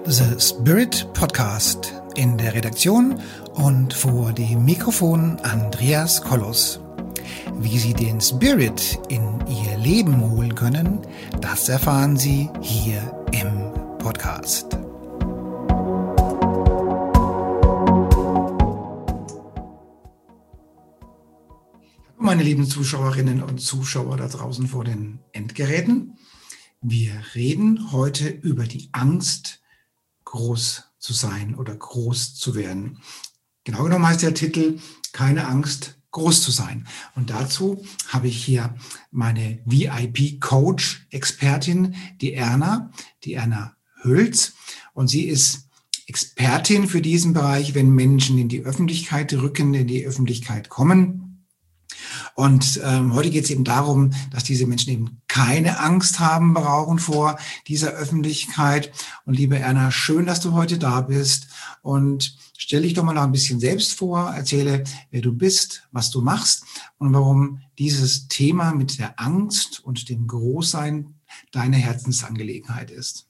The Spirit Podcast. In der Redaktion und vor dem Mikrofon Andreas Kollos. Wie Sie den Spirit in Ihr Leben holen können, das erfahren Sie hier im Podcast. Meine lieben Zuschauerinnen und Zuschauer da draußen vor den Endgeräten, wir reden heute über die Angst, groß zu sein oder groß zu werden. Genau genommen heißt der Titel "Keine Angst, groß zu sein". Und dazu habe ich hier meine VIP-Coach-Expertin, die Erna Hülz. Und sie ist Expertin für diesen Bereich, wenn Menschen in die Öffentlichkeit rücken, in die Öffentlichkeit kommen. Und heute geht es eben darum, dass diese Menschen eben keine Angst haben brauchen vor dieser Öffentlichkeit. Und liebe Erna, schön, dass du heute da bist. Und stell dich doch mal noch ein bisschen selbst vor, erzähle, wer du bist, was du machst und warum dieses Thema mit der Angst und dem Großsein deine Herzensangelegenheit ist.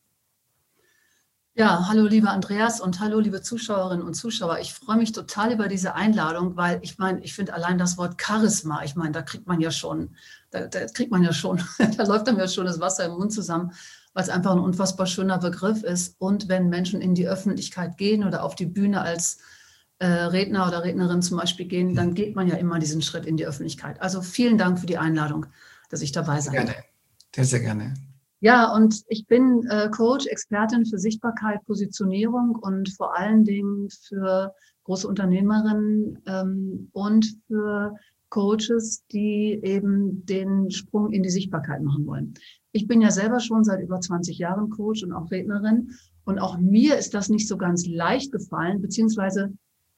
Ja, hallo lieber Andreas und hallo liebe Zuschauerinnen und Zuschauer. Ich freue mich total über diese Einladung, weil ich finde allein das Wort Charisma, da kriegt man ja schon, da läuft einem ja schon das Wasser im Mund zusammen, weil es einfach ein unfassbar schöner Begriff ist. Und wenn Menschen in die Öffentlichkeit gehen oder auf die Bühne als Redner oder Rednerin zum Beispiel gehen, dann geht man ja immer diesen Schritt in die Öffentlichkeit. Also vielen Dank für die Einladung, dass ich dabei sein darf. Gerne, sehr, sehr gerne. Ja, und ich bin Coach, Expertin für Sichtbarkeit, Positionierung und vor allen Dingen für große Unternehmerinnen und für Coaches, die eben den Sprung in die Sichtbarkeit machen wollen. Ich bin ja selber schon seit über 20 Jahren Coach und auch Rednerin. Und auch mir ist das nicht so ganz leicht gefallen, beziehungsweise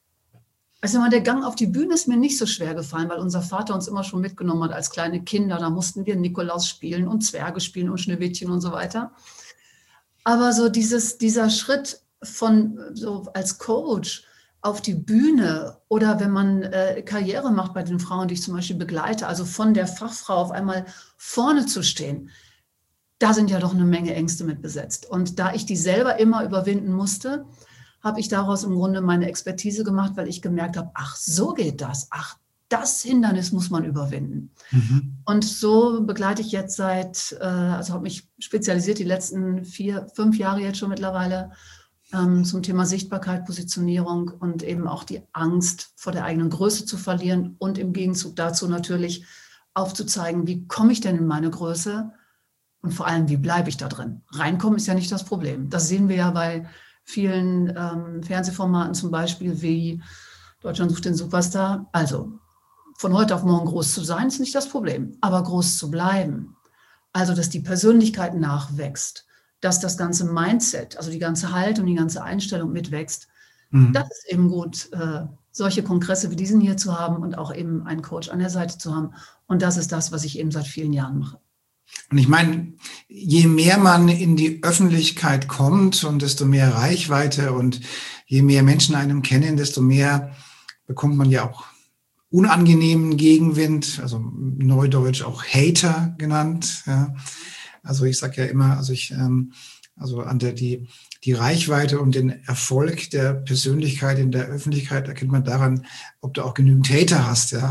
der Gang auf die Bühne ist mir nicht so schwer gefallen, weil unser Vater uns immer schon mitgenommen hat als kleine Kinder. Da mussten wir Nikolaus spielen und Zwerge spielen und Schneewittchen und so weiter. Aber so dieser Schritt von so als Coach auf die Bühne oder wenn man Karriere macht bei den Frauen, die ich zum Beispiel begleite, also von der Fachfrau auf einmal vorne zu stehen, da sind ja doch eine Menge Ängste mit besetzt. Und da ich die selber immer überwinden musste, habe ich daraus im Grunde meine Expertise gemacht, weil ich gemerkt habe, ach, so geht das. Ach, das Hindernis muss man überwinden. Mhm. Und so begleite ich jetzt habe mich spezialisiert die letzten 4-5 Jahre jetzt schon mittlerweile zum Thema Sichtbarkeit, Positionierung und eben auch die Angst vor der eigenen Größe zu verlieren und im Gegenzug dazu natürlich aufzuzeigen, wie komme ich denn in meine Größe und vor allem, wie bleibe ich da drin. Reinkommen ist ja nicht das Problem. Das sehen wir ja bei vielen Fernsehformaten zum Beispiel wie Deutschland sucht den Superstar. Also von heute auf morgen groß zu sein, ist nicht das Problem, aber groß zu bleiben. Also dass die Persönlichkeit nachwächst, dass das ganze Mindset, also die ganze Haltung, die ganze Einstellung mitwächst. Mhm. Das ist eben gut, solche Kongresse wie diesen hier zu haben und auch eben einen Coach an der Seite zu haben. Und das ist das, was ich eben seit vielen Jahren mache. Und ich meine, je mehr man in die Öffentlichkeit kommt und desto mehr Reichweite und je mehr Menschen einem kennen, desto mehr bekommt man ja auch unangenehmen Gegenwind, also neudeutsch auch Hater genannt. Ja. Also ich sage ja immer, die Reichweite und den Erfolg der Persönlichkeit in der Öffentlichkeit erkennt man daran, ob du auch genügend Hater hast, ja.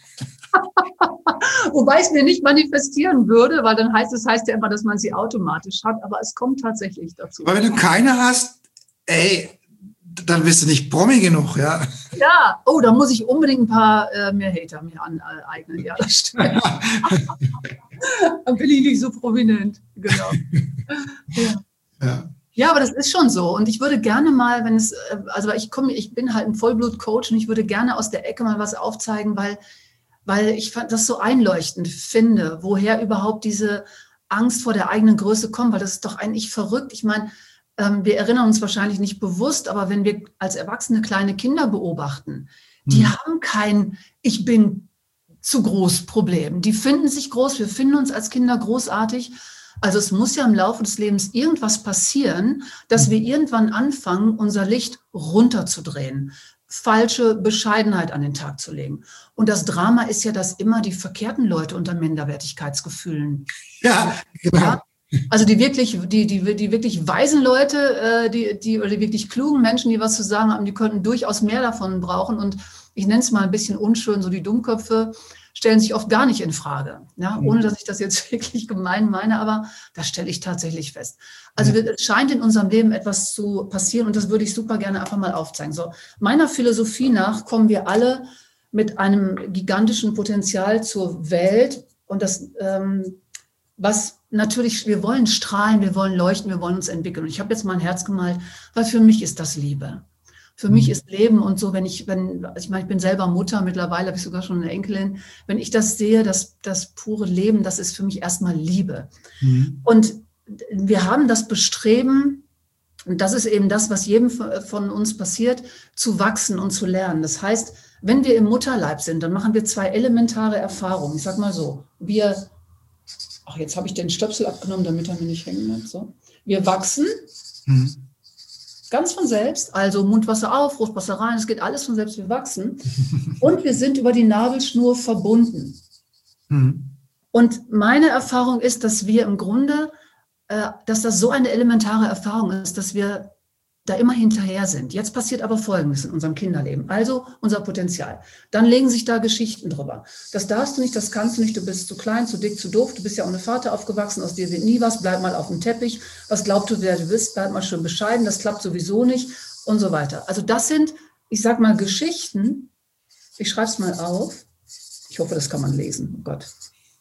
Wobei es mir nicht manifestieren würde, weil dann heißt ja immer, dass man sie automatisch hat, aber es kommt tatsächlich dazu. Aber wenn du keine hast, dann bist du nicht Promi genug, ja. Ja, da muss ich unbedingt ein paar mehr Hater mir aneignen, ja, das stimmt. Dann bin ich nicht so prominent, genau. Ja. Ja, aber das ist schon so. Und ich würde gerne mal, ich bin halt ein Vollblut-Coach und ich würde gerne aus der Ecke mal was aufzeigen, weil ich das so einleuchtend finde, woher überhaupt diese Angst vor der eigenen Größe kommt, weil das ist doch eigentlich verrückt. Ich meine, wir erinnern uns wahrscheinlich nicht bewusst, aber wenn wir als Erwachsene kleine Kinder beobachten, die haben kein "Ich bin zu groß" Problem. Die finden sich groß, wir finden uns als Kinder großartig. Also es muss ja im Laufe des Lebens irgendwas passieren, dass wir irgendwann anfangen, unser Licht runterzudrehen, falsche Bescheidenheit an den Tag zu legen. Und das Drama ist ja, dass immer die verkehrten Leute unter Minderwertigkeitsgefühlen. Ja, genau. Ja, Also die wirklich weisen Leute, oder die wirklich klugen Menschen, die was zu sagen haben, die könnten durchaus mehr davon brauchen. Und ich nenne es mal ein bisschen unschön, so die Dummköpfe stellen sich oft gar nicht in Frage. Ja, ohne dass ich das jetzt wirklich gemein meine, aber das stelle ich tatsächlich fest. Also es scheint in unserem Leben etwas zu passieren und das würde ich super gerne einfach mal aufzeigen. So, meiner Philosophie nach kommen wir alle mit einem gigantischen Potenzial zur Welt und das, was natürlich, wir wollen strahlen, wir wollen leuchten, wir wollen uns entwickeln. Und ich habe jetzt mal ein Herz gemalt, weil für mich ist das Liebe. Für mich ist Leben und so, ich meine, ich bin selber Mutter, mittlerweile habe ich sogar schon eine Enkelin. Wenn ich das sehe, das pure Leben, das ist für mich erstmal Liebe. Und wir haben das Bestreben, und das ist eben das, was jedem von uns passiert, zu wachsen und zu lernen. Das heißt, wenn wir im Mutterleib sind, dann machen wir 2 elementare Erfahrungen. Ich sag mal so, jetzt habe ich den Stöpsel abgenommen, damit er mir nicht hängen bleibt. So. Wir wachsen. Ganz von selbst, also Mundwasser auf, Fruchtwasser rein, es geht alles von selbst, wir wachsen. Und wir sind über die Nabelschnur verbunden. Und meine Erfahrung ist, dass wir im Grunde, dass das so eine elementare Erfahrung ist, dass wir da immer hinterher sind. Jetzt passiert aber Folgendes in unserem Kinderleben, also unser Potenzial. Dann legen sich da Geschichten drüber. Das darfst du nicht, das kannst du nicht, du bist zu klein, zu dick, zu doof, du bist ja ohne Vater aufgewachsen, aus dir wird nie was, bleib mal auf dem Teppich, was glaubst du, wer du bist, bleib mal schön bescheiden, das klappt sowieso nicht und so weiter. Also das sind, ich sag mal, Geschichten, ich schreibe es mal auf, ich hoffe, das kann man lesen, oh Gott.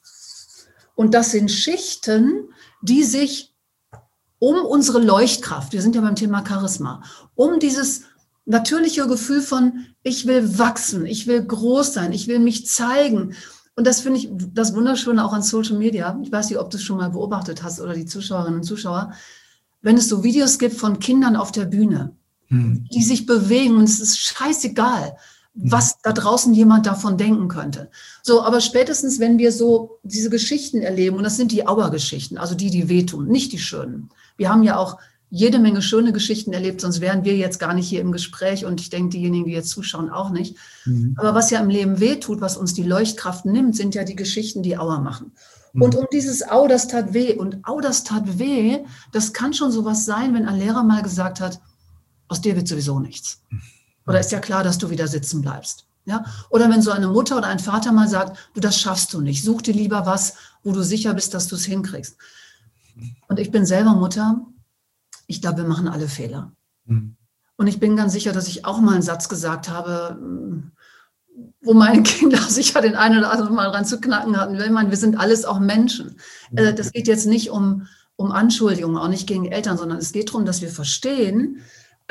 Und das sind Schichten, die sich um unsere Leuchtkraft, wir sind ja beim Thema Charisma, um dieses natürliche Gefühl von, ich will wachsen, ich will groß sein, ich will mich zeigen. Und das finde ich das Wunderschöne auch an Social Media. Ich weiß nicht, ob du es schon mal beobachtet hast oder die Zuschauerinnen und Zuschauer. Wenn es so Videos gibt von Kindern auf der Bühne, die sich bewegen und es ist scheißegal, was da draußen jemand davon denken könnte. So, aber spätestens, wenn wir so diese Geschichten erleben, und das sind die Auergeschichten, also die wehtun, nicht die schönen. Wir haben ja auch jede Menge schöne Geschichten erlebt, sonst wären wir jetzt gar nicht hier im Gespräch und ich denke, diejenigen, die jetzt zuschauen, auch nicht. Aber was ja im Leben wehtut, was uns die Leuchtkraft nimmt, sind ja die Geschichten, die Auer machen. Und um dieses Au, das tat weh, und Au, das tat weh, das kann schon sowas sein, wenn ein Lehrer mal gesagt hat, aus dir wird sowieso nichts. Oder ist ja klar, dass du wieder sitzen bleibst. Ja? Oder wenn so eine Mutter oder ein Vater mal sagt, du, das schaffst du nicht, such dir lieber was, wo du sicher bist, dass du es hinkriegst. Und ich bin selber Mutter, ich glaube, wir machen alle Fehler. Und ich bin ganz sicher, dass ich auch mal einen Satz gesagt habe, wo meine Kinder sicher den einen oder anderen Mal ran zu knacken hatten. Ich meine, wir sind alles auch Menschen. Das geht jetzt nicht um Anschuldigungen, auch nicht gegen Eltern, sondern es geht darum, dass wir verstehen,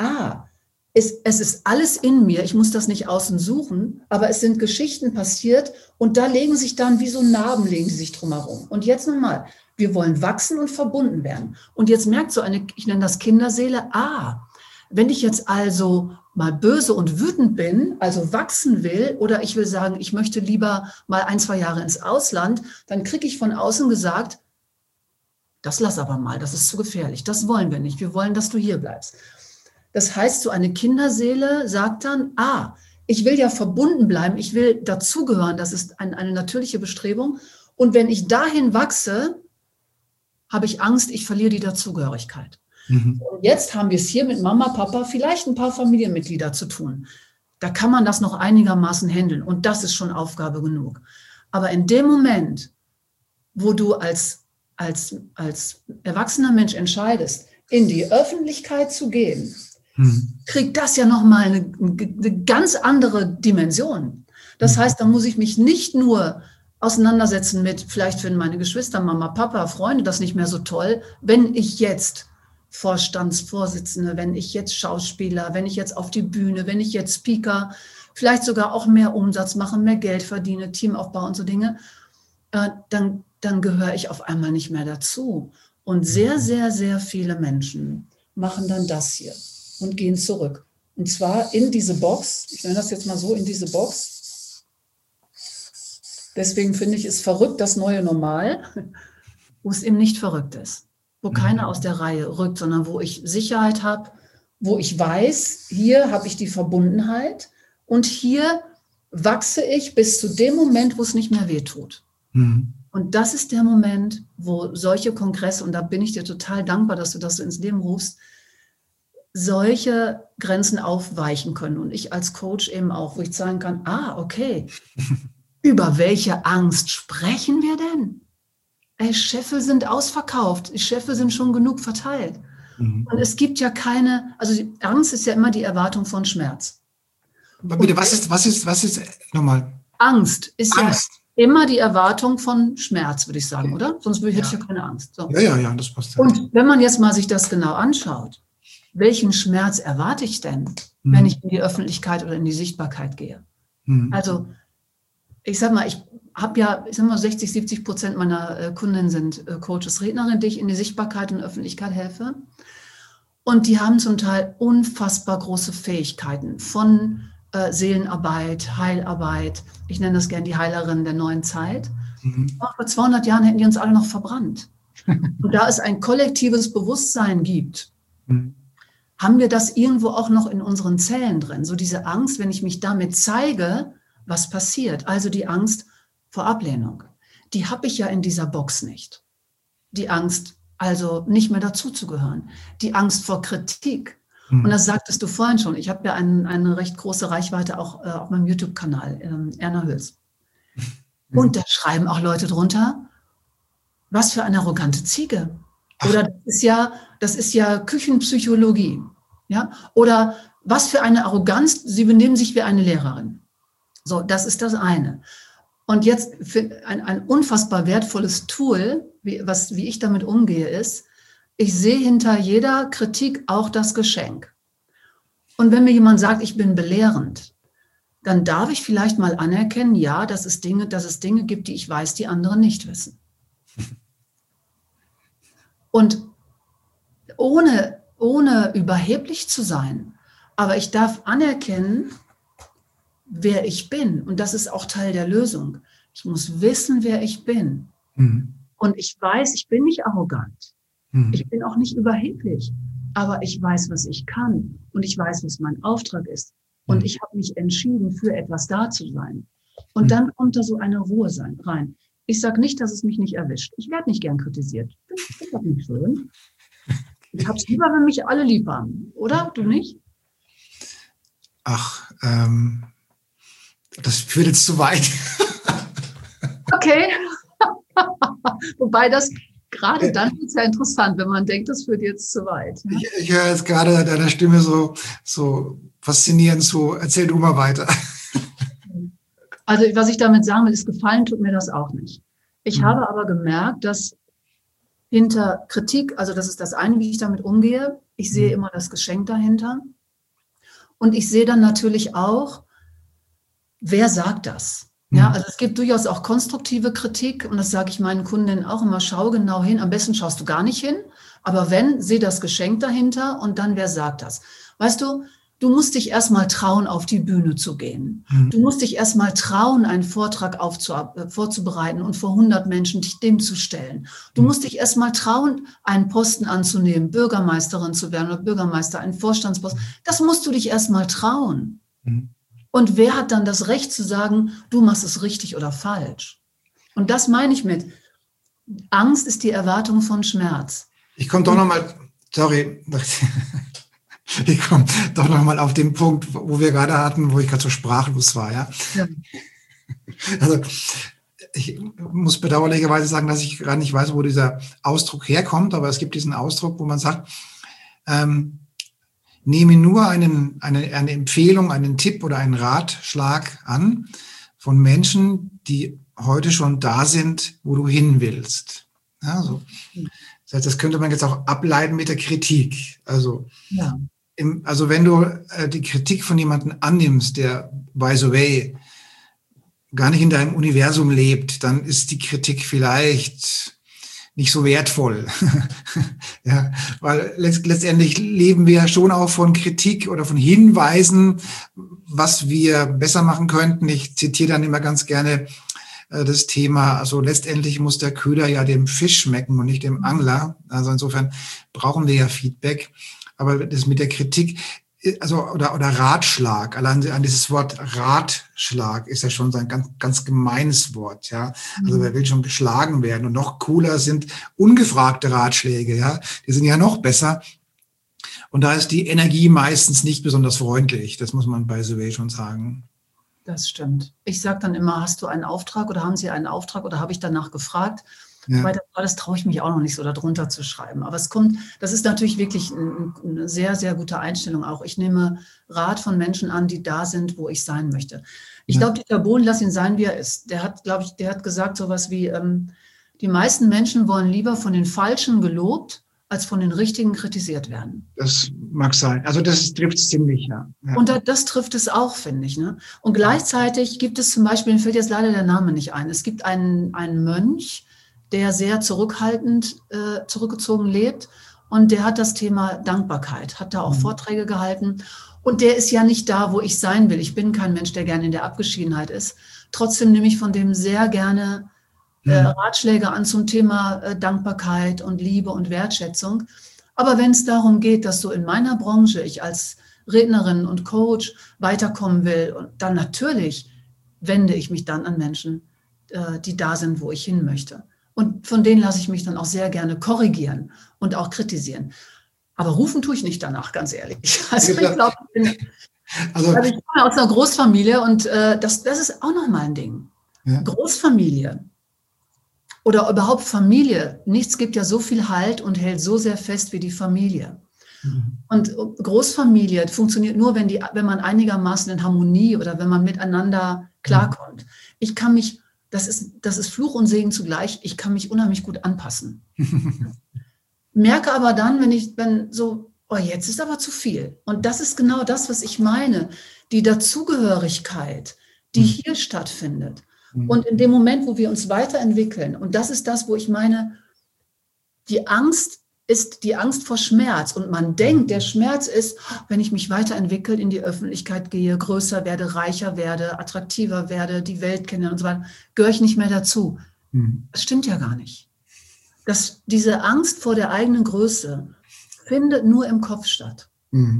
es ist alles in mir, ich muss das nicht außen suchen, aber es sind Geschichten passiert und da legen sich dann wie so Narben, legen die sich drumherum. Und jetzt nochmal, wir wollen wachsen und verbunden werden. Und jetzt merkt so eine, ich nenne das Kinderseele, wenn ich jetzt also mal böse und wütend bin, also wachsen will, oder ich will sagen, ich möchte lieber mal 1-2 Jahre ins Ausland, dann kriege ich von außen gesagt, das lass aber mal, das ist zu gefährlich, das wollen wir nicht, wir wollen, dass du hier bleibst. Das heißt, so eine Kinderseele sagt dann, ich will ja verbunden bleiben, ich will dazugehören, das ist eine natürliche Bestrebung. Und wenn ich dahin wachse, habe ich Angst, ich verliere die Dazugehörigkeit. Und jetzt haben wir es hier mit Mama, Papa, vielleicht ein paar Familienmitglieder zu tun. Da kann man das noch einigermaßen handeln und das ist schon Aufgabe genug. Aber in dem Moment, wo du als erwachsener Mensch entscheidest, in die Öffentlichkeit zu gehen, kriegt das ja nochmal eine ganz andere Dimension. Das heißt, da muss ich mich nicht nur auseinandersetzen mit, vielleicht finden meine Geschwister, Mama, Papa, Freunde das nicht mehr so toll, wenn ich jetzt Vorstandsvorsitzende, wenn ich jetzt Schauspieler, wenn ich jetzt auf die Bühne, wenn ich jetzt Speaker, vielleicht sogar auch mehr Umsatz mache, mehr Geld verdiene, Teamaufbau und so Dinge, dann gehöre ich auf einmal nicht mehr dazu. Und sehr, sehr, sehr viele Menschen machen dann das hier und gehen zurück. Und zwar in diese Box, ich nenne das jetzt mal so, in diese Box. Deswegen finde ich es verrückt, das neue Normal, wo es eben nicht verrückt ist. Wo keiner aus der Reihe rückt, sondern wo ich Sicherheit habe, wo ich weiß, hier habe ich die Verbundenheit und hier wachse ich bis zu dem Moment, wo es nicht mehr wehtut. Und Und das ist der Moment, wo solche Kongresse, und da bin ich dir total dankbar, dass du das so ins Leben rufst, solche Grenzen aufweichen können. Und ich als Coach eben auch, wo ich sagen kann, okay, über welche Angst sprechen wir denn? Ey, Scheffel sind ausverkauft, die Scheffel sind schon genug verteilt. Und es gibt ja keine, also die Angst ist ja immer die Erwartung von Schmerz. Aber bitte, was ist nochmal? Angst ist Angst. Ja immer die Erwartung von Schmerz, würde ich sagen, Okay. oder? Sonst hätte ich ja keine Angst. So. Ja, das passt. Und wenn man jetzt mal sich das genau anschaut, welchen Schmerz erwarte ich denn, wenn ich in die Öffentlichkeit oder in die Sichtbarkeit gehe? Also, ich sag mal, 60-70% meiner Kunden sind Coaches, Rednerinnen, die ich in die Sichtbarkeit und Öffentlichkeit helfe. Und die haben zum Teil unfassbar große Fähigkeiten von Seelenarbeit, Heilarbeit. Ich nenne das gerne die Heilerinnen der neuen Zeit. Vor 200 Jahren hätten die uns alle noch verbrannt. Und da es ein kollektives Bewusstsein gibt, haben wir das irgendwo auch noch in unseren Zellen drin. So diese Angst, wenn ich mich damit zeige, was passiert. Also die Angst vor Ablehnung. Die habe ich ja in dieser Box nicht. Die Angst, also nicht mehr dazuzugehören. Die Angst vor Kritik. Und das sagtest du vorhin schon. Ich habe ja eine recht große Reichweite auch auf meinem YouTube-Kanal, Erna Hüls. Und da schreiben auch Leute drunter, was für eine arrogante Ziege. Oder das ist ja Küchenpsychologie. Ja? Oder was für eine Arroganz, sie benehmen sich wie eine Lehrerin. So, das ist das eine. Und jetzt ein unfassbar wertvolles Tool, wie ich damit umgehe, ist, ich sehe hinter jeder Kritik auch das Geschenk. Und wenn mir jemand sagt, ich bin belehrend, dann darf ich vielleicht mal anerkennen, ja, dass es Dinge gibt, die ich weiß, die andere nicht wissen. Und ohne überheblich zu sein, aber ich darf anerkennen, wer ich bin. Und das ist auch Teil der Lösung. Ich muss wissen, wer ich bin. Und ich weiß, ich bin nicht arrogant. Ich bin auch nicht überheblich. Aber ich weiß, was ich kann. Und ich weiß, was mein Auftrag ist. Und ich habe mich entschieden, für etwas da zu sein. Und dann kommt da so eine Ruhe rein. Ich sage nicht, dass es mich nicht erwischt. Ich werde nicht gern kritisiert. Ich finde das nicht schön. Ich habe es lieber, wenn mich alle lieb haben. Oder? Du nicht? Ach, das führt jetzt zu weit. Okay. Wobei das gerade dann ist ja interessant, wenn man denkt, das führt jetzt zu weit. Ne? Ich höre jetzt gerade deiner Stimme so faszinierend zu. Erzähl du mal weiter. Also was ich damit sagen will, ist, gefallen tut mir das auch nicht. Ich habe aber gemerkt, dass hinter Kritik, also das ist das eine, wie ich damit umgehe, ich sehe immer das Geschenk dahinter. Und ich sehe dann natürlich auch, wer sagt das? Ja, also es gibt durchaus auch konstruktive Kritik und das sage ich meinen Kundinnen auch immer, schau genau hin, am besten schaust du gar nicht hin, aber wenn, sehe das Geschenk dahinter und dann, wer sagt das? Weißt du, du musst dich erstmal trauen, auf die Bühne zu gehen. Du musst dich erstmal trauen, einen Vortrag vorzubereiten und vor 100 Menschen dich dem zu stellen. Du musst dich erstmal trauen, einen Posten anzunehmen, Bürgermeisterin zu werden oder Bürgermeister, einen Vorstandsposten. Das musst du dich erstmal trauen. Und wer hat dann das Recht zu sagen, du machst es richtig oder falsch? Und das meine ich mit, Angst ist die Erwartung von Schmerz. Ich komme doch nochmal, sorry, ich komme doch nochmal auf den Punkt, wo wir gerade hatten, wo ich gerade so sprachlos war. Ja? Also ich muss bedauerlicherweise sagen, dass ich gerade nicht weiß, wo dieser Ausdruck herkommt, aber es gibt diesen Ausdruck, wo man sagt, nehme nur eine Empfehlung, einen Tipp oder einen Ratschlag an von Menschen, die heute schon da sind, wo du hin willst. Ja, so. Das heißt, das könnte man jetzt auch ableiten mit der Kritik. Also, also wenn du die Kritik von jemandem annimmst, der, by the way, gar nicht in deinem Universum lebt, dann ist die Kritik vielleicht nicht so wertvoll. Ja, weil letztendlich leben wir schon auch von Kritik oder von Hinweisen, was wir besser machen könnten. Ich zitiere dann immer ganz gerne das Thema, also letztendlich muss der Köder ja dem Fisch schmecken und nicht dem Angler. Also insofern brauchen wir ja Feedback. Aber das mit der Kritik oder Ratschlag. Allein an dieses Wort Ratschlag ist ja schon so ein ganz, ganz gemeines Wort, ja. Also wer will schon geschlagen werden? Und noch cooler sind ungefragte Ratschläge, ja. Die sind ja noch besser. Und da ist die Energie meistens nicht besonders freundlich. Das muss man bei Survey schon sagen. Das stimmt. Ich sage dann immer, hast du einen Auftrag oder haben Sie einen Auftrag oder habe ich danach gefragt? Ja. Weil das traue ich mich auch noch nicht so darunter zu schreiben. Aber das ist natürlich wirklich eine sehr, sehr gute Einstellung auch. Ich nehme Rat von Menschen an, die da sind, wo ich sein möchte. Ich glaube, Dieter Bohlen, lass ihn sein, wie er ist. Der hat gesagt sowas wie, die meisten Menschen wollen lieber von den Falschen gelobt, als von den Richtigen kritisiert werden. Das mag sein. Also das trifft es ziemlich, ja. Und das trifft es auch, finde ich. Ne? Und gleichzeitig gibt es zum Beispiel, mir fällt jetzt leider der Name nicht ein, es gibt einen Mönch, der sehr zurückhaltend, zurückgezogen lebt. Und der hat das Thema Dankbarkeit, hat da auch Vorträge gehalten. Und der ist ja nicht da, wo ich sein will. Ich bin kein Mensch, der gerne in der Abgeschiedenheit ist. Trotzdem nehme ich von dem sehr gerne Ratschläge an zum Thema Dankbarkeit und Liebe und Wertschätzung. Aber wenn es darum geht, dass so in meiner Branche ich als Rednerin und Coach weiterkommen will, und dann natürlich wende ich mich dann an Menschen, die da sind, wo ich hin möchte. Und von denen lasse ich mich dann auch sehr gerne korrigieren und auch kritisieren. Aber rufen tue ich nicht danach, ganz ehrlich. Also ich glaube, ich komme aus einer Großfamilie und das ist auch nochmal ein Ding. Ja. Großfamilie oder überhaupt Familie, nichts gibt ja so viel Halt und hält so sehr fest wie die Familie. Mhm. Und Großfamilie funktioniert nur, wenn man einigermaßen in Harmonie oder wenn man miteinander klarkommt. Ich kann mich, das ist Fluch und Segen zugleich, ich kann mich unheimlich gut anpassen. Merke aber dann, jetzt ist aber zu viel. Und das ist genau das, was ich meine. Die Dazugehörigkeit, die hier stattfindet. Und in dem Moment, wo wir uns weiterentwickeln, und das ist das, wo ich meine, die Angst ist die Angst vor Schmerz. Und man denkt, der Schmerz ist, wenn ich mich weiterentwickle, in die Öffentlichkeit gehe, größer werde, reicher werde, attraktiver werde, die Welt kenne und so weiter, gehöre ich nicht mehr dazu. Das stimmt ja gar nicht. Diese Angst vor der eigenen Größe findet nur im Kopf statt.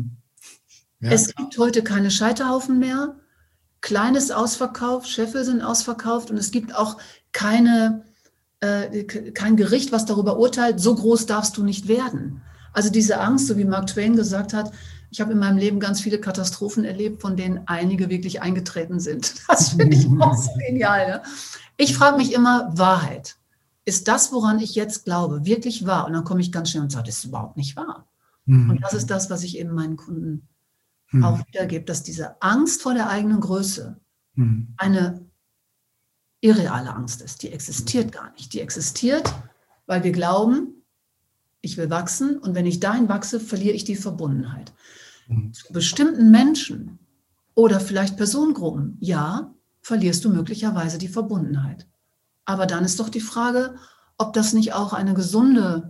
Ja. Es gibt heute keine Scheiterhaufen mehr. Kleines ausverkauft, Scheffel sind ausverkauft und es gibt auch kein Gericht, was darüber urteilt, so groß darfst du nicht werden. Also diese Angst, so wie Mark Twain gesagt hat, ich habe in meinem Leben ganz viele Katastrophen erlebt, von denen einige wirklich eingetreten sind. Das finde ich auch so genial. Ne? Ich frage mich immer, Wahrheit. Ist das, woran ich jetzt glaube, wirklich wahr? Und dann komme ich ganz schnell und sage, das ist überhaupt nicht wahr. Und das ist das, was ich eben meinen Kunden auch wiedergebe, dass diese Angst vor der eigenen Größe eine irreale Angst ist. Die existiert gar nicht. Die existiert, weil wir glauben, ich will wachsen und wenn ich dahin wachse, verliere ich die Verbundenheit. Zu bestimmten Menschen oder vielleicht Personengruppen, ja, verlierst du möglicherweise die Verbundenheit. Aber dann ist doch die Frage, ob das nicht auch eine gesunde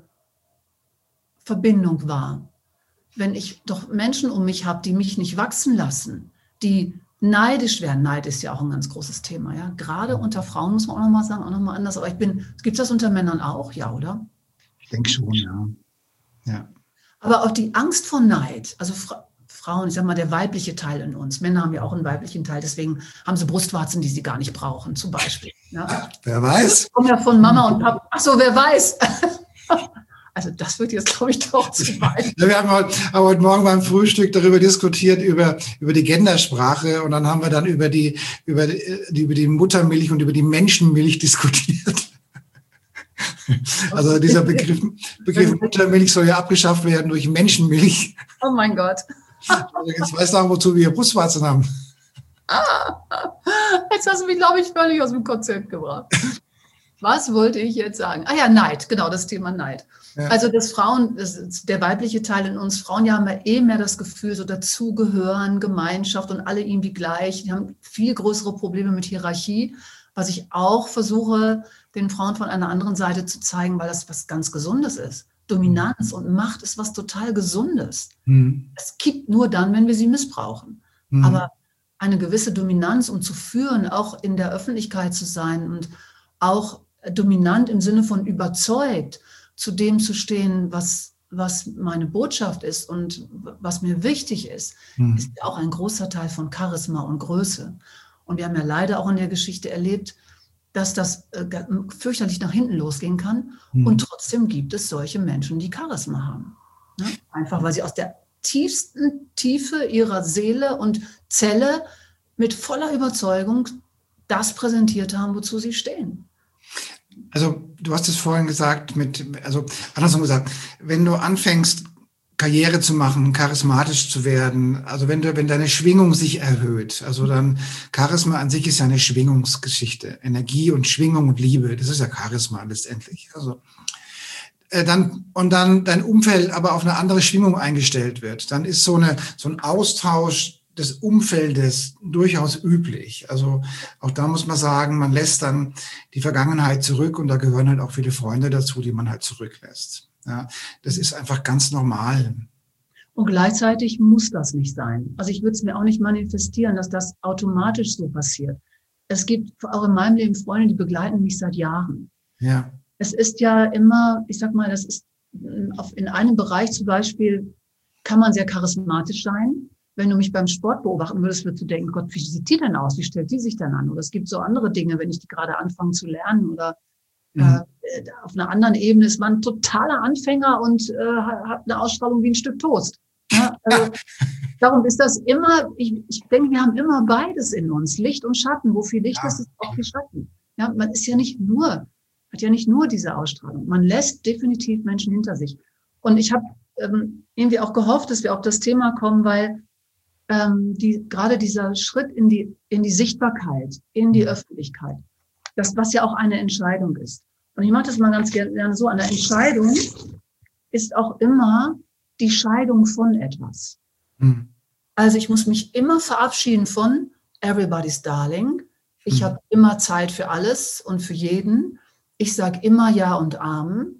Verbindung war. Wenn ich doch Menschen um mich habe, die mich nicht wachsen lassen, die neidisch werden. Neid ist ja auch ein ganz großes Thema. Ja? Gerade unter Frauen muss man auch nochmal sagen, auch nochmal anders. Aber gibt es das unter Männern auch? Ja, oder? Ich denke schon, ja. Aber auch die Angst vor Neid, also Frauen, ich sag mal, der weibliche Teil in uns. Männer haben ja auch einen weiblichen Teil, deswegen haben sie Brustwarzen, die sie gar nicht brauchen, zum Beispiel. Ja? Wer weiß? Das kommt ja von Mama und Papa. Ach so, wer weiß? Also das wird jetzt, glaube ich, doch zu weit. Wir haben heute Morgen beim Frühstück darüber diskutiert, über die Gendersprache. Und dann haben wir dann über die Muttermilch und über die Menschenmilch diskutiert. Also dieser Begriff Muttermilch soll ja abgeschafft werden durch Menschenmilch. Oh mein Gott. Also jetzt weißt du auch, wozu wir Brustwarzen haben. Jetzt hast du mich, glaube ich, völlig aus dem Konzept gebracht. Was wollte ich jetzt sagen? Ah ja, Neid, genau, das Thema Neid. Ja. Also der weibliche Teil in uns, Frauen, ja, haben ja mehr das Gefühl, so dazugehören, Gemeinschaft und alle irgendwie gleich. Die haben viel größere Probleme mit Hierarchie, was ich auch versuche, den Frauen von einer anderen Seite zu zeigen, weil das was ganz Gesundes ist. Dominanz und Macht ist was total Gesundes. Es kippt nur dann, wenn wir sie missbrauchen. Aber eine gewisse Dominanz, um zu führen, auch in der Öffentlichkeit zu sein und auch dominant im Sinne von überzeugt, zu dem zu stehen, was was meine Botschaft ist und was mir wichtig ist, ist ja auch ein großer Teil von Charisma und Größe. Und wir haben ja leider auch in der Geschichte erlebt, dass das fürchterlich nach hinten losgehen kann. Und trotzdem gibt es solche Menschen, die Charisma haben. Ja? Einfach, weil sie aus der tiefsten Tiefe ihrer Seele und Zelle mit voller Überzeugung das präsentiert haben, wozu sie stehen. Also du hast es vorhin gesagt, andersrum gesagt, wenn du anfängst, Karriere zu machen, charismatisch zu werden, also wenn deine Schwingung sich erhöht, also dann Charisma an sich ist ja eine Schwingungsgeschichte, Energie und Schwingung und Liebe, das ist ja Charisma letztendlich. Also dann dein Umfeld aber auf eine andere Schwingung eingestellt wird, dann ist so ein Austausch des Umfeldes durchaus üblich. Also auch da muss man sagen, man lässt dann die Vergangenheit zurück und da gehören halt auch viele Freunde dazu, die man halt zurücklässt. Ja, das ist einfach ganz normal. Und gleichzeitig muss das nicht sein. Also ich würde es mir auch nicht manifestieren, dass das automatisch so passiert. Es gibt auch in meinem Leben Freunde, die begleiten mich seit Jahren. Ja. Es ist ja immer, ich sag mal, das ist in einem Bereich zum Beispiel, kann man sehr charismatisch sein. Wenn du mich beim Sport beobachten würdest, würdest du denken, Gott, wie sieht die denn aus? Wie stellt die sich denn an? Oder es gibt so andere Dinge, wenn ich die gerade anfange zu lernen oder auf einer anderen Ebene ist man ein totaler Anfänger und hat eine Ausstrahlung wie ein Stück Toast. Ja, also, darum ist das immer, ich denke, wir haben immer beides in uns, Licht und Schatten. Wo viel Licht ist, ist auch viel Schatten. Ja, man ist hat ja nicht nur diese Ausstrahlung. Man lässt definitiv Menschen hinter sich. Und ich habe irgendwie auch gehofft, dass wir auf das Thema kommen, weil gerade dieser Schritt in die Sichtbarkeit, in die Öffentlichkeit, was ja auch eine Entscheidung ist. Und ich mache das mal ganz gerne so, eine Entscheidung ist auch immer die Scheidung von etwas. Also ich muss mich immer verabschieden von everybody's darling. Ich habe immer Zeit für alles und für jeden. Ich sage immer Ja und Amen.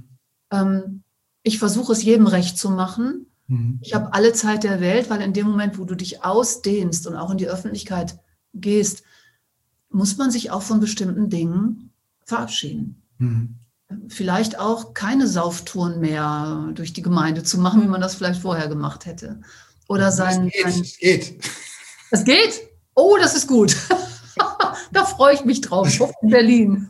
Ich versuche es jedem recht zu machen. Ich habe alle Zeit der Welt, weil in dem Moment, wo du dich ausdehnst und auch in die Öffentlichkeit gehst, muss man sich auch von bestimmten Dingen verabschieden. Vielleicht auch keine Sauftouren mehr durch die Gemeinde zu machen, wie man das vielleicht vorher gemacht hätte. Oder Es geht. Es geht? Oh, das ist gut. Da freue ich mich drauf. In Berlin.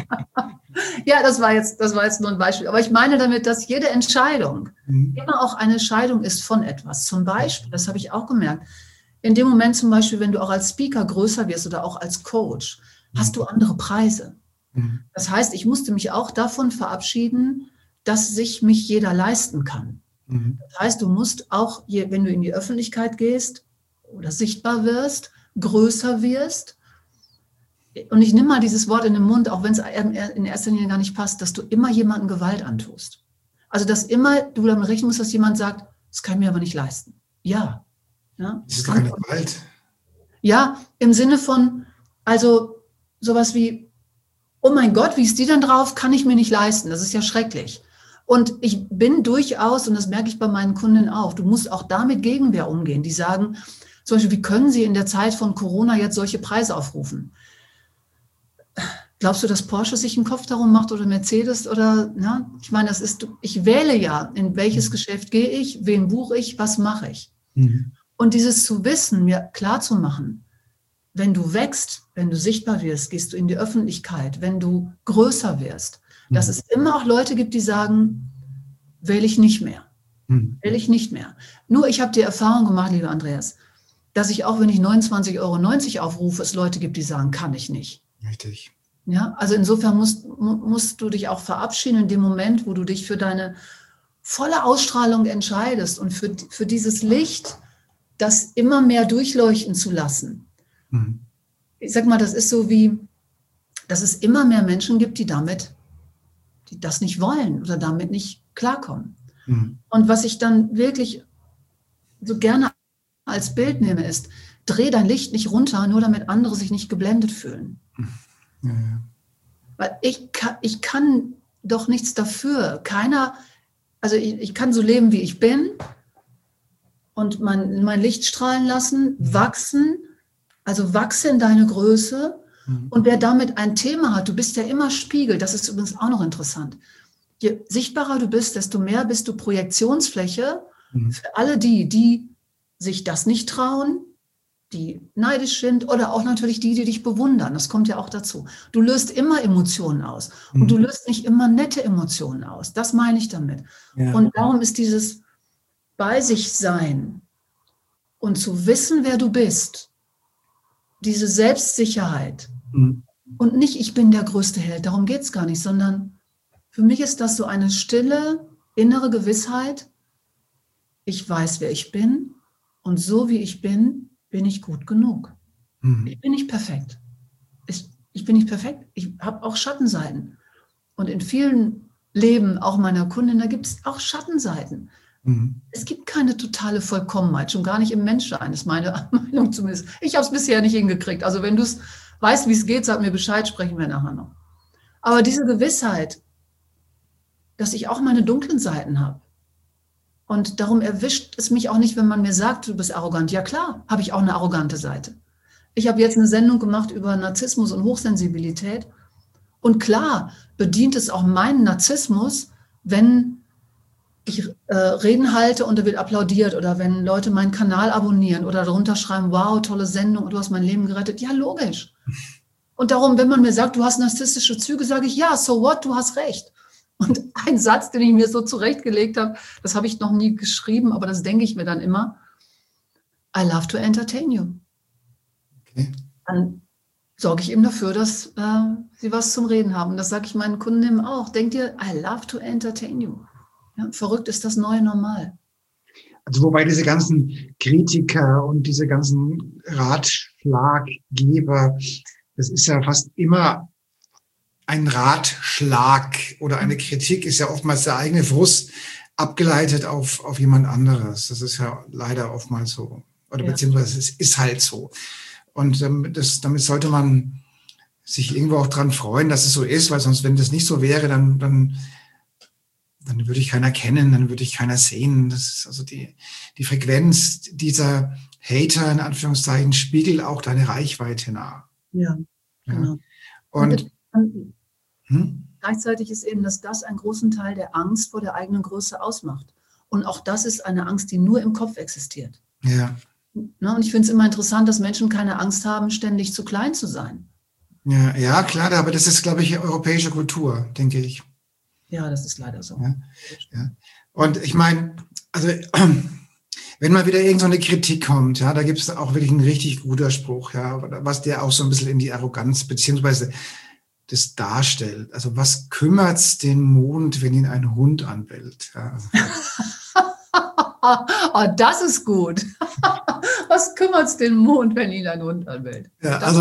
Ja, das war jetzt nur ein Beispiel. Aber ich meine damit, dass jede Entscheidung immer auch eine Scheidung ist von etwas. Zum Beispiel, das habe ich auch gemerkt, in dem Moment zum Beispiel, wenn du auch als Speaker größer wirst oder auch als Coach, hast du andere Preise. Das heißt, ich musste mich auch davon verabschieden, dass sich mich jeder leisten kann. Das heißt, du musst auch, wenn du in die Öffentlichkeit gehst oder sichtbar wirst, größer wirst, und ich nehme mal dieses Wort in den Mund, auch wenn es in erster Linie gar nicht passt, dass du immer jemandem Gewalt antust. Also, dass immer du damit rechnen musst, dass jemand sagt, das kann ich mir aber nicht leisten. Ja. Das ist keine Gewalt. Ja, im Sinne von, also sowas wie, oh mein Gott, wie ist die denn drauf? Kann ich mir nicht leisten. Das ist ja schrecklich. Und ich bin durchaus, und das merke ich bei meinen Kunden auch, du musst auch damit Gegenwehr umgehen. Die sagen zum Beispiel, wie können Sie in der Zeit von Corona jetzt solche Preise aufrufen? Glaubst du, dass Porsche sich einen Kopf darum macht oder Mercedes oder, ja? Ich meine, ich wähle ja, in welches Geschäft gehe ich, wen buche ich, was mache ich? Und dieses zu wissen, mir klar zu machen, wenn du wächst, wenn du sichtbar wirst, gehst du in die Öffentlichkeit, wenn du größer wirst, dass es immer auch Leute gibt, die sagen, wähle ich nicht mehr. Wähle ich nicht mehr. Nur ich habe die Erfahrung gemacht, lieber Andreas, dass ich auch, wenn ich 29,90 € aufrufe, es Leute gibt, die sagen, kann ich nicht. Richtig. Ja, also insofern musst du dich auch verabschieden in dem Moment, wo du dich für deine volle Ausstrahlung entscheidest und für dieses Licht, das immer mehr durchleuchten zu lassen. Ich sag mal, das ist so wie, dass es immer mehr Menschen gibt, die das nicht wollen oder damit nicht klarkommen. Und was ich dann wirklich so gerne als Bild nehme, ist, dreh dein Licht nicht runter, nur damit andere sich nicht geblendet fühlen. Ja. Weil ich kann doch nichts dafür. Also ich kann so leben, wie ich bin und mein Licht strahlen lassen, wachsen, also wachse in deine Größe. Und wer damit ein Thema hat, du bist ja immer Spiegel, das ist übrigens auch noch interessant. je sichtbarer du bist, desto mehr bist du Projektionsfläche für alle die sich das nicht trauen, die neidisch sind oder auch natürlich die dich bewundern. Das kommt ja auch dazu. Du löst immer Emotionen aus und du löst nicht immer nette Emotionen aus. Das meine ich damit. Ja. Und darum ist dieses bei sich sein und zu wissen, wer du bist, diese Selbstsicherheit und nicht, ich bin der größte Held, darum geht es gar nicht, sondern für mich ist das so eine stille, innere Gewissheit, ich weiß, wer ich bin und so wie ich bin ich gut genug. Ich bin nicht perfekt. Ich bin nicht perfekt. Ich habe auch Schattenseiten. Und in vielen Leben, auch meiner Kundin, da gibt es auch Schattenseiten. Es gibt keine totale Vollkommenheit, schon gar nicht im Menschsein, ist meine Meinung zumindest. Ich habe es bisher nicht hingekriegt. Also wenn du es weißt, wie es geht, sag mir Bescheid, sprechen wir nachher noch. Aber diese Gewissheit, dass ich auch meine dunklen Seiten habe, und darum erwischt es mich auch nicht, wenn man mir sagt, du bist arrogant. Ja klar, habe ich auch eine arrogante Seite. Ich habe jetzt eine Sendung gemacht über Narzissmus und Hochsensibilität. Und klar bedient es auch meinen Narzissmus, wenn ich Reden halte und da wird applaudiert oder wenn Leute meinen Kanal abonnieren oder darunter schreiben, wow, tolle Sendung, du hast mein Leben gerettet. Ja, logisch. Und darum, wenn man mir sagt, du hast narzisstische Züge, sage ich, ja, so what, du hast recht. Und ein Satz, den ich mir so zurechtgelegt habe, das habe ich noch nie geschrieben, aber das denke ich mir dann immer. I love to entertain you. Okay. Dann sorge ich eben dafür, dass sie was zum Reden haben. Und das sage ich meinen Kunden eben auch. Denkt ihr, I love to entertain you. Ja, verrückt ist das neue Normal. Also wobei diese ganzen Kritiker und diese ganzen Ratschlaggeber, das ist ja fast immer ein Ratschlag oder eine Kritik ist ja oftmals der eigene Frust abgeleitet auf jemand anderes. Das ist ja leider oftmals so. Oder beziehungsweise es ist halt so. Und damit sollte man sich irgendwo auch dran freuen, dass es so ist, weil sonst, wenn das nicht so wäre, dann würde ich keiner kennen, dann würde ich keiner sehen. Das ist also die Frequenz dieser Hater, in Anführungszeichen, spiegelt auch deine Reichweite nah. Ja, genau. Und gleichzeitig ist eben, dass das einen großen Teil der Angst vor der eigenen Größe ausmacht. Und auch das ist eine Angst, die nur im Kopf existiert. Ja. Und ich finde es immer interessant, dass Menschen keine Angst haben, ständig zu klein zu sein. Ja, klar, aber das ist, glaube ich, europäische Kultur, denke ich. Ja, das ist leider so. Ja. Und ich meine, also wenn mal wieder irgend so eine Kritik kommt, ja, da gibt es auch wirklich einen richtig guter Spruch, ja, was der auch so ein bisschen in die Arroganz beziehungsweise das darstellt. Also was kümmert's den Mond, wenn ihn ein Hund anbellt? Ja, oh, das ist gut. Was kümmert's den Mond, wenn ihn ein Hund anbellt? Ja, also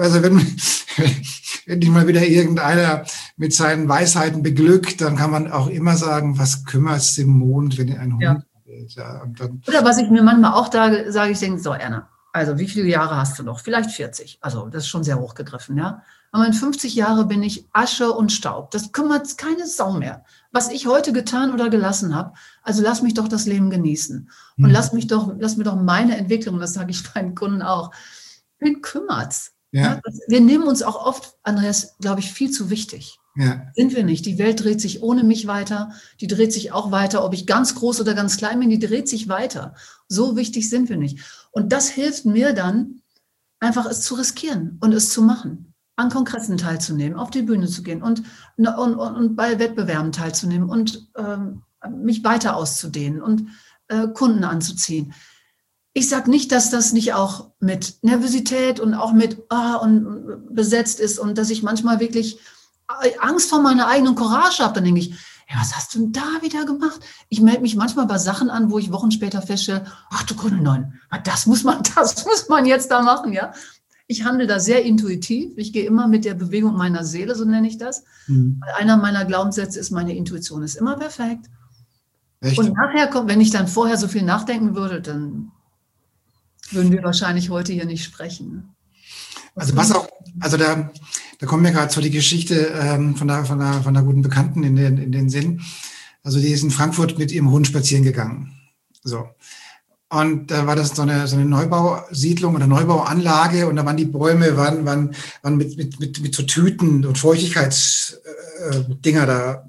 wenn dich mal wieder irgendeiner mit seinen Weisheiten beglückt, dann kann man auch immer sagen, was kümmert's den Mond, wenn ihn ein Hund anbellt? Ja, und dann, oder was ich mir manchmal auch sage, ich denke, so Erna, also wie viele Jahre hast du noch? Vielleicht 40. Also das ist schon sehr hochgegriffen, ja. Aber in 50 Jahren bin ich Asche und Staub. Das kümmert keine Sau mehr. Was ich heute getan oder gelassen habe, also lass mich doch das Leben genießen. Und lass mir doch meine Entwicklung, das sage ich meinen Kunden auch, wen kümmert's? Ja. Wir nehmen uns auch oft, Andreas, glaube ich, viel zu wichtig. Ja. Sind wir nicht. Die Welt dreht sich ohne mich weiter. Die dreht sich auch weiter, ob ich ganz groß oder ganz klein bin, die dreht sich weiter. So wichtig sind wir nicht. Und das hilft mir dann, einfach es zu riskieren und es zu machen. An Kongressen teilzunehmen, auf die Bühne zu gehen und bei Wettbewerben teilzunehmen und mich weiter auszudehnen und Kunden anzuziehen. Ich sage nicht, dass das nicht auch mit Nervosität und auch mit und besetzt ist und dass ich manchmal wirklich Angst vor meiner eigenen Courage habe. Dann denke ich, hey, was hast du denn da wieder gemacht? Ich melde mich manchmal bei Sachen an, wo ich Wochen später feststelle, ach du Kunde, nein, das muss man jetzt da machen, ja. Ich handle da sehr intuitiv. Ich gehe immer mit der Bewegung meiner Seele, so nenne ich das. Einer meiner Glaubenssätze ist, meine Intuition ist immer perfekt. Echt? Und nachher kommt, wenn ich dann vorher so viel nachdenken würde, dann würden wir wahrscheinlich heute hier nicht sprechen. Also da kommt mir gerade so die Geschichte von einer guten Bekannten in den Sinn. Also die ist in Frankfurt mit ihrem Hund spazieren gegangen. So. Und da war das so eine Neubausiedlung oder Neubauanlage und da waren die Bäume waren mit so Tüten und Feuchtigkeitsdinger da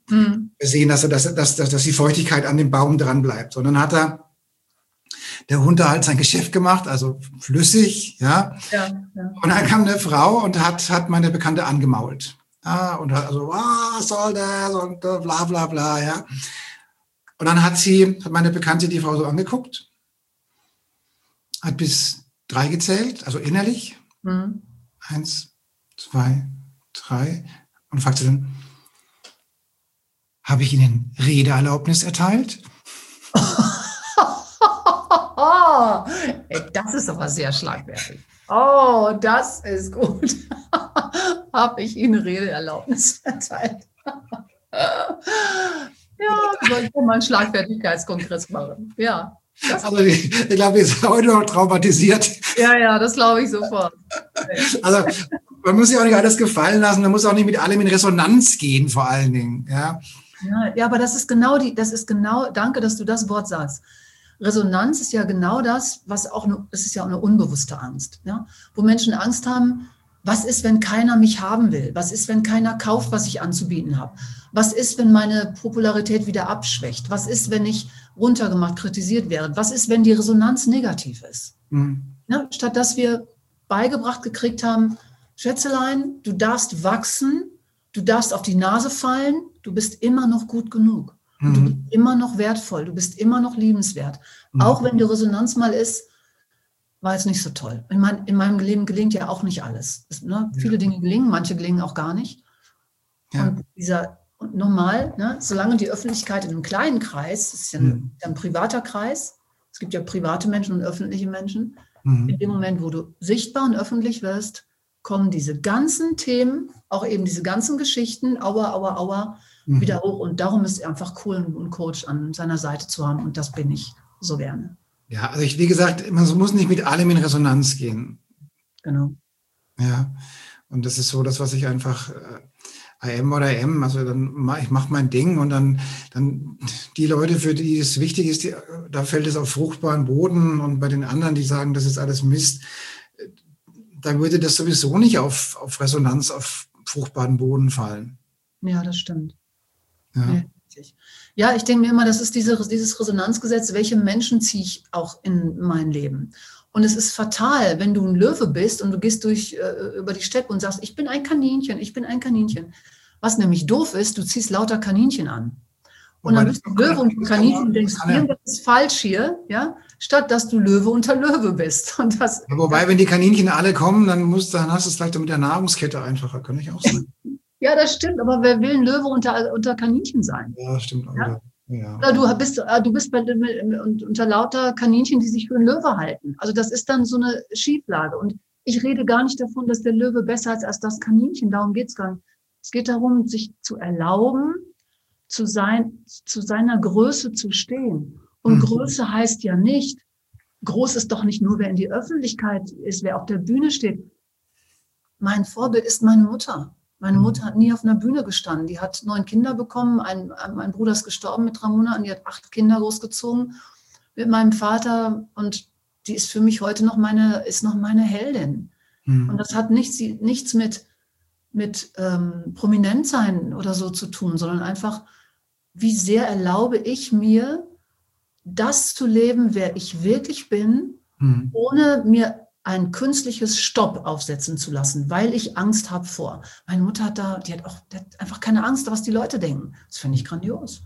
Mhm. sehen, dass die Feuchtigkeit an dem Baum dran bleibt. Und dann hat der Hund da halt sein Geschäft gemacht, also flüssig, ja. Ja, ja. Und dann kam eine Frau und hat meine Bekannte angemault. Ja, und hat also, was soll das? Und bla bla bla, ja. Und dann hat meine Bekannte die Frau so angeguckt, hat bis 3 gezählt, also innerlich. 1, 2, 3. Und fragte dann, habe ich Ihnen Redeerlaubnis erteilt? Das ist aber sehr schlagfertig. Oh, das ist gut. Habe ich Ihnen Redeerlaubnis erteilt? Ja, soll ich mal einen Schlagfertigkeitskongress machen? Ja. Also ich glaube, die ist heute noch traumatisiert. Ja, das glaube ich sofort. Also man muss sich auch nicht alles gefallen lassen, man muss auch nicht mit allem in Resonanz gehen, vor allen Dingen. Ja, aber das ist genau, danke, dass du das Wort sagst. Resonanz ist ja genau das, es ist ja auch eine unbewusste Angst, ja? Wo Menschen Angst haben, was ist, wenn keiner mich haben will? Was ist, wenn keiner kauft, was ich anzubieten habe? Was ist, wenn meine Popularität wieder abschwächt? Was ist, wenn ich runtergemacht, kritisiert werde? Was ist, wenn die Resonanz negativ ist? Ja, statt dass wir beigebracht gekriegt haben, Schätzelein, du darfst wachsen, du darfst auf die Nase fallen, du bist immer noch gut genug. Und du bist immer noch wertvoll, du bist immer noch liebenswert. Auch wenn die Resonanz mal ist, war jetzt nicht so toll. In meinem Leben gelingt ja auch nicht alles. Viele Dinge gelingen, manche gelingen auch gar nicht. Ja. Und nochmal, solange die Öffentlichkeit in einem kleinen Kreis, das ist ja ein privater Kreis, es gibt ja private Menschen und öffentliche Menschen, in dem Moment, wo du sichtbar und öffentlich wirst, kommen diese ganzen Themen, auch eben diese ganzen Geschichten, aua, wieder hoch. Und darum ist es einfach cool, einen Coach an seiner Seite zu haben. Und das bin ich so gerne. Ja, also wie gesagt, man muss nicht mit allem in Resonanz gehen. Genau. Ja, und das ist so das, was ich einfach I am what I am, also ich mache mein Ding und dann die Leute, für die es wichtig ist, da fällt es auf fruchtbaren Boden, und bei den anderen, die sagen, das ist alles Mist, da würde das sowieso nicht auf Resonanz, auf fruchtbaren Boden fallen. Ja, das stimmt. Ja, ich denke mir immer, das ist dieses Resonanzgesetz, welche Menschen ziehe ich auch in mein Leben. Und es ist fatal, wenn du ein Löwe bist und du gehst über die Steppe und sagst, ich bin ein Kaninchen. Was nämlich doof ist, du ziehst lauter Kaninchen an. Und dann bist du Löwe und Kaninchen und denkst, irgendwas ist falsch hier, ja, statt dass du Löwe unter Löwe bist. Und wobei, wenn die Kaninchen alle kommen, dann hast du es vielleicht mit der Nahrungskette einfacher, kann ich auch sagen. Ja, das stimmt, aber wer will ein Löwe unter Kaninchen sein? Ja, stimmt. Ja? Oder du bist unter lauter Kaninchen, die sich für einen Löwe halten. Also das ist dann so eine Schieflage. Und ich rede gar nicht davon, dass der Löwe besser ist als das Kaninchen. Darum geht es gar nicht. Es geht darum, sich zu erlauben, zu seiner Größe zu stehen. Und Größe heißt ja nicht, groß ist doch nicht nur, wer in die Öffentlichkeit ist, wer auf der Bühne steht. Mein Vorbild ist meine Mutter. Meine Mutter hat nie auf einer Bühne gestanden. Die hat 9 Kinder bekommen. Mein Bruder ist gestorben mit 3 Monaten. Die hat 8 Kinder großgezogen mit meinem Vater. Und die ist für mich heute noch meine Heldin. Und das hat nichts mit Prominentsein oder so zu tun, sondern einfach, wie sehr erlaube ich mir, das zu leben, wer ich wirklich bin, ohne mir ein künstliches Stopp aufsetzen zu lassen, weil ich Angst habe vor. Meine Mutter die hat einfach keine Angst, was die Leute denken. Das finde ich grandios.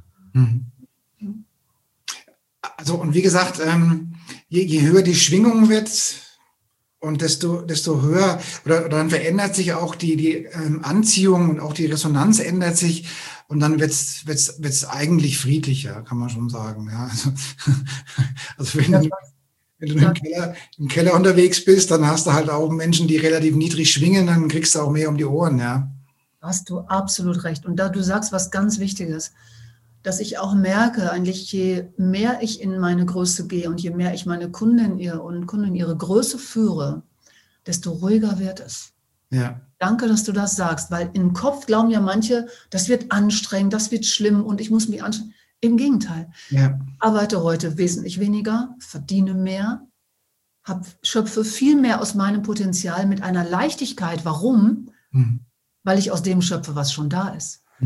Also, und wie gesagt, je höher die Schwingung wird, und desto höher, oder dann verändert sich auch die Anziehung, und auch die Resonanz ändert sich, und dann wird's eigentlich friedlicher, kann man schon sagen. Ja, also wenn du im Keller unterwegs bist, dann hast du halt auch Menschen, die relativ niedrig schwingen, dann kriegst du auch mehr um die Ohren, ja. Hast du absolut recht. Und da du sagst was ganz Wichtiges, dass ich auch merke, eigentlich je mehr ich in meine Größe gehe und je mehr ich meine Kunden ihre Größe führe, desto ruhiger wird es. Ja. Danke, dass du das sagst, weil im Kopf glauben ja manche, das wird anstrengend, das wird schlimm und ich muss mich anstrengen. Im Gegenteil. Ja. Arbeite heute wesentlich weniger, verdiene mehr, schöpfe viel mehr aus meinem Potenzial mit einer Leichtigkeit. Warum? Weil ich aus dem schöpfe, was schon da ist.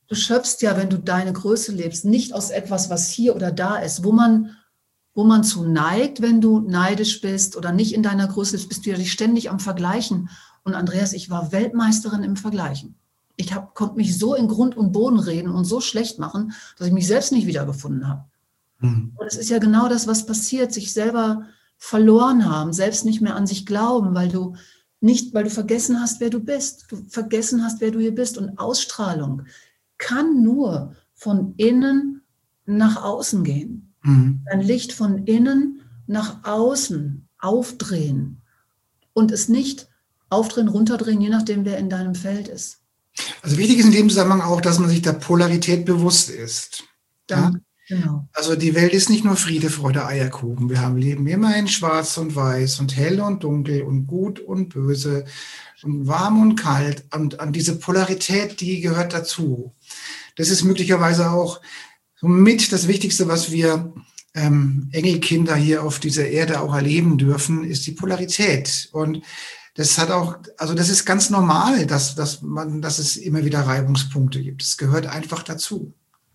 du schöpfst ja, wenn du deine Größe lebst, nicht aus etwas, was hier oder da ist, wo man zu neigt, wenn du neidisch bist oder nicht in deiner Größe bist du ja dich ständig am Vergleichen. Und Andreas, ich war Weltmeisterin im Vergleichen. Konnte mich so in Grund und Boden reden und so schlecht machen, dass ich mich selbst nicht wiedergefunden habe. Und das ist ja genau das, was passiert, sich selber verloren haben, selbst nicht mehr an sich glauben, weil du vergessen hast, wer du bist. Du vergessen hast, wer du hier bist. Und Ausstrahlung kann nur von innen nach außen gehen. Ein Licht von innen nach außen aufdrehen und es nicht aufdrehen, runterdrehen, je nachdem, wer in deinem Feld ist. Also wichtig ist in dem Zusammenhang auch, dass man sich der Polarität bewusst ist. Ja? Genau. Also die Welt ist nicht nur Friede, Freude, Eierkuchen. Wir leben immer in Schwarz und Weiß und hell und dunkel und gut und böse und warm und kalt. Und an diese Polarität, die gehört dazu. Das ist möglicherweise auch somit das Wichtigste, was wir Engelkinder hier auf dieser Erde auch erleben dürfen, ist die Polarität. Und das hat auch, also das ist ganz normal, dass es immer wieder Reibungspunkte gibt. Es gehört einfach dazu.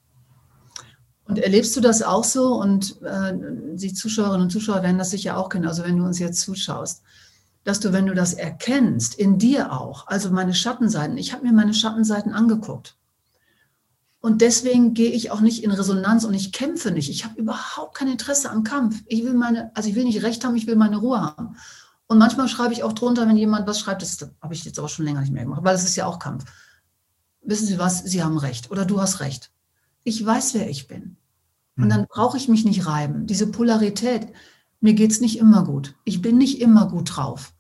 Und erlebst du das auch so? Und die Zuschauerinnen und Zuschauer werden das sicher auch kennen, also wenn du uns jetzt zuschaust, dass du, wenn du das erkennst, in dir auch, also meine Schattenseiten, ich habe mir meine Schattenseiten angeguckt. Und deswegen gehe ich auch nicht in Resonanz und ich kämpfe nicht. Ich habe überhaupt kein Interesse am Kampf. Ich will nicht Recht haben, ich will meine Ruhe haben. Und manchmal schreibe ich auch drunter, wenn jemand was schreibt, das habe ich jetzt aber schon länger nicht mehr gemacht, weil es ist ja auch Kampf. Wissen Sie was, Sie haben Recht oder du hast Recht. Ich weiß, wer ich bin. Und dann brauche ich mich nicht reiben. Diese Polarität, mir geht es nicht immer gut. Ich bin nicht immer gut drauf.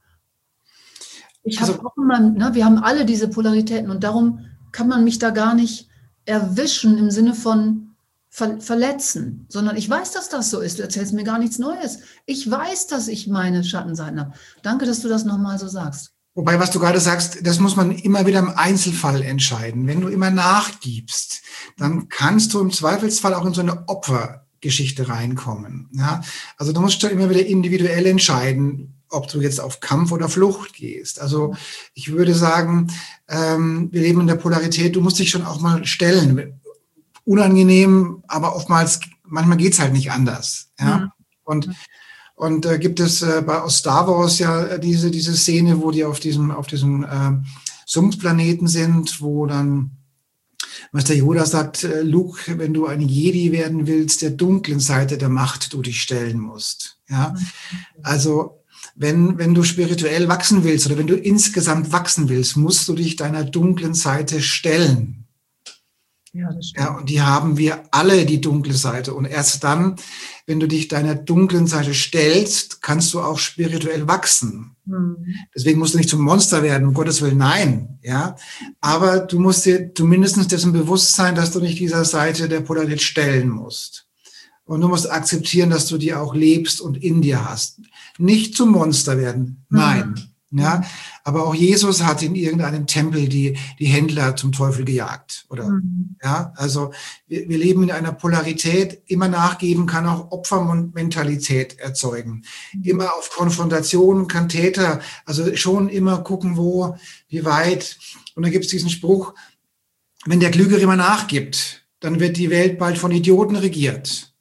Wir haben alle diese Polaritäten und darum kann man mich da gar nicht erwischen im Sinne von verletzen, sondern ich weiß, dass das so ist. Du erzählst mir gar nichts Neues. Ich weiß, dass ich meine Schattenseiten habe. Danke, dass du das nochmal so sagst. Wobei, was du gerade sagst, das muss man immer wieder im Einzelfall entscheiden. Wenn du immer nachgibst, dann kannst du im Zweifelsfall auch in so eine Opfergeschichte reinkommen. Ja? Also du musst schon immer wieder individuell entscheiden, ob du jetzt auf Kampf oder Flucht gehst. Also ich würde sagen, wir leben in der Polarität, du musst dich schon auch mal stellen. Unangenehm, aber manchmal geht's halt nicht anders. Ja? Und gibt es aus Star Wars ja diese Szene, wo die auf diesem Sumpfplaneten sind, wo dann Meister Yoda sagt, Luke, wenn du ein Jedi werden willst, der dunklen Seite der Macht du dich stellen musst. Ja? Also wenn du spirituell wachsen willst oder wenn du insgesamt wachsen willst, musst du dich deiner dunklen Seite stellen. Ja, das stimmt. Ja, und die haben wir alle, die dunkle Seite. Und erst dann, wenn du dich deiner dunklen Seite stellst, kannst du auch spirituell wachsen. Deswegen musst du nicht zum Monster werden, um Gottes Willen, nein. Ja, aber du musst dir zumindest dessen bewusst sein, dass du nicht dieser Seite der Polarität stellen musst. Und du musst akzeptieren, dass du die auch lebst und in dir hast. Nicht zum Monster werden, nein. Ja, aber auch Jesus hat in irgendeinem Tempel die Händler zum Teufel gejagt, oder? Ja, also wir leben in einer Polarität. Immer nachgeben kann auch Opfermentalität erzeugen. Immer auf Konfrontation kann Täter, also schon immer gucken, wie weit. Und da gibt es diesen Spruch, wenn der Klügere immer nachgibt, dann wird die Welt bald von Idioten regiert.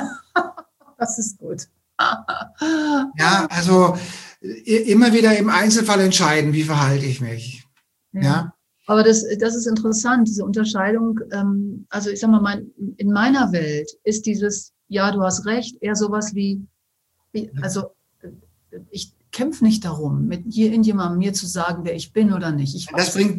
Das ist gut. Ja, also immer wieder im Einzelfall entscheiden, wie verhalte ich mich. Ja. Aber das ist interessant, diese Unterscheidung. Also ich sag mal, in meiner Welt ist dieses, ja, du hast recht, eher sowas wie also ich kämpfe nicht darum, mit irgendjemandem mir zu sagen, wer ich bin oder nicht.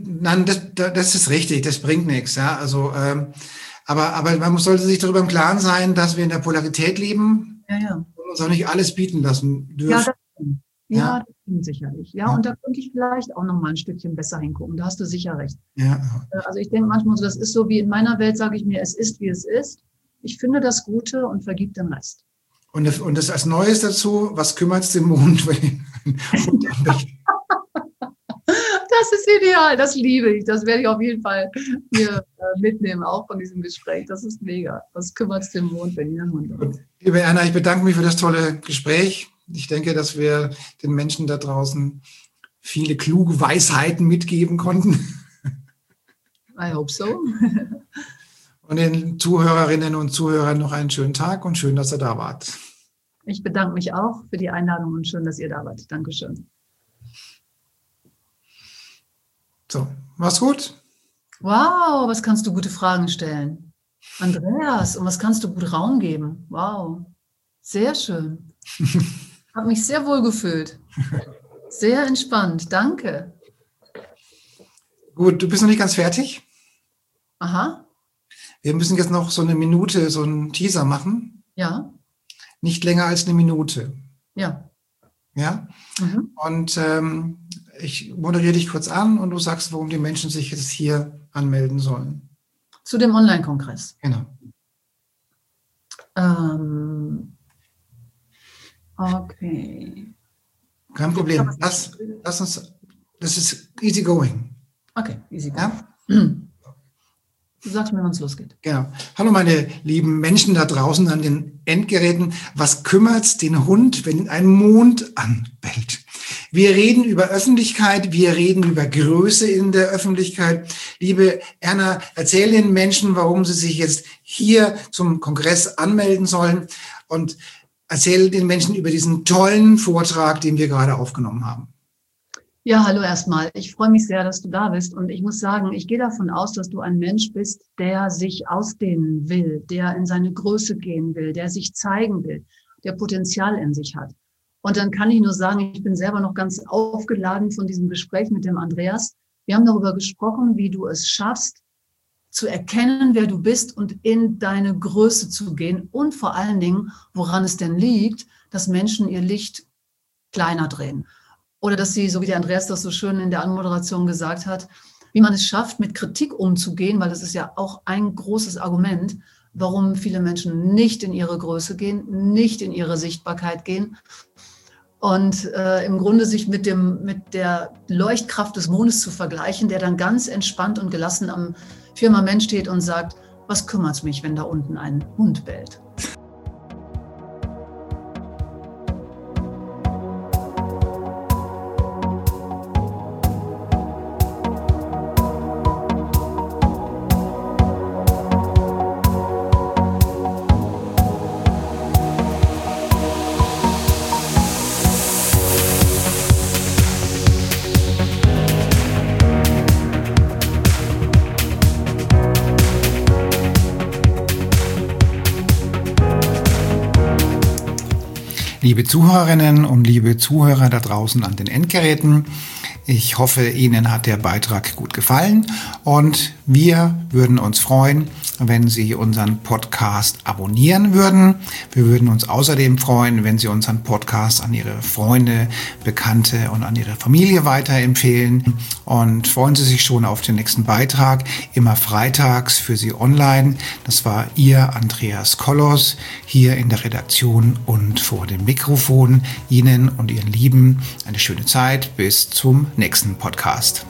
Das ist richtig, das bringt nichts. Ja, also, aber man sollte sich darüber im Klaren sein, dass wir in der Polarität leben und uns auch nicht alles bieten lassen dürfen. Ja, das stimmt sicherlich. Ja, und da könnte ich vielleicht auch noch mal ein Stückchen besser hingucken. Da hast du sicher recht. Ja. Also ich denke manchmal so, das ist so wie in meiner Welt, sage ich mir, es ist, wie es ist. Ich finde das Gute und vergib den Rest. Und das als Neues dazu, was kümmert's den Mond? Das ist ideal, das liebe ich. Das werde ich auf jeden Fall hier mitnehmen, auch von diesem Gespräch. Das ist mega. Was kümmert's den Mond, wenn ihr einen Hund habt? Liebe Erna, ich bedanke mich für das tolle Gespräch. Ich denke, dass wir den Menschen da draußen viele kluge Weisheiten mitgeben konnten. I hope so. Und den Zuhörerinnen und Zuhörern noch einen schönen Tag und schön, dass ihr da wart. Ich bedanke mich auch für die Einladung und schön, dass ihr da wart. Dankeschön. So, mach's gut. Wow, was kannst du gute Fragen stellen? Andreas, und was kannst du gut Raum geben? Wow, sehr schön. Habe mich sehr wohl gefühlt. Sehr entspannt, danke. Gut, du bist noch nicht ganz fertig. Aha. Wir müssen jetzt noch so eine Minute, so einen Teaser machen. Ja. Nicht länger als eine Minute. Ja. Ja? Mhm. Und ich moderiere dich kurz an und du sagst, warum die Menschen sich jetzt hier anmelden sollen. Zu dem Online-Kongress. Genau. Okay. Kein Problem. Lass uns, das ist easy going. Okay, easy going. Ja? Du sagst mir, wann es losgeht. Genau. Hallo meine lieben Menschen da draußen an den Endgeräten. Was kümmert's den Hund, wenn ein Mond anbellt? Wir reden über Öffentlichkeit, wir reden über Größe in der Öffentlichkeit. Liebe Erna, erzähl den Menschen, warum sie sich jetzt hier zum Kongress anmelden sollen und erzähl den Menschen über diesen tollen Vortrag, den wir gerade aufgenommen haben. Ja, hallo erstmal. Ich freue mich sehr, dass du da bist. Und ich muss sagen, ich gehe davon aus, dass du ein Mensch bist, der sich ausdehnen will, der in seine Größe gehen will, der sich zeigen will, der Potenzial in sich hat. Und dann kann ich nur sagen, ich bin selber noch ganz aufgeladen von diesem Gespräch mit dem Andreas. Wir haben darüber gesprochen, wie du es schaffst, zu erkennen, wer du bist und in deine Größe zu gehen. Und vor allen Dingen, woran es denn liegt, dass Menschen ihr Licht kleiner drehen. Oder dass sie, so wie der Andreas das so schön in der Anmoderation gesagt hat, wie man es schafft, mit Kritik umzugehen, weil das ist ja auch ein großes Argument, warum viele Menschen nicht in ihre Größe gehen, nicht in ihre Sichtbarkeit gehen und im Grunde sich mit der Leuchtkraft des Mondes zu vergleichen, der dann ganz entspannt und gelassen am Firmament steht und sagt, was kümmert's mich, wenn da unten ein Hund bellt? Liebe Zuhörerinnen und liebe Zuhörer da draußen an den Endgeräten, ich hoffe, Ihnen hat der Beitrag gut gefallen und wir würden uns freuen, wenn Sie unseren Podcast abonnieren würden. Wir würden uns außerdem freuen, wenn Sie unseren Podcast an Ihre Freunde, Bekannte und an Ihre Familie weiterempfehlen. Und freuen Sie sich schon auf den nächsten Beitrag, immer freitags für Sie online. Das war Ihr Andreas Kollos hier in der Redaktion und vor dem Mikrofon. Ihnen und Ihren Lieben eine schöne Zeit. Bis zum nächsten Podcast.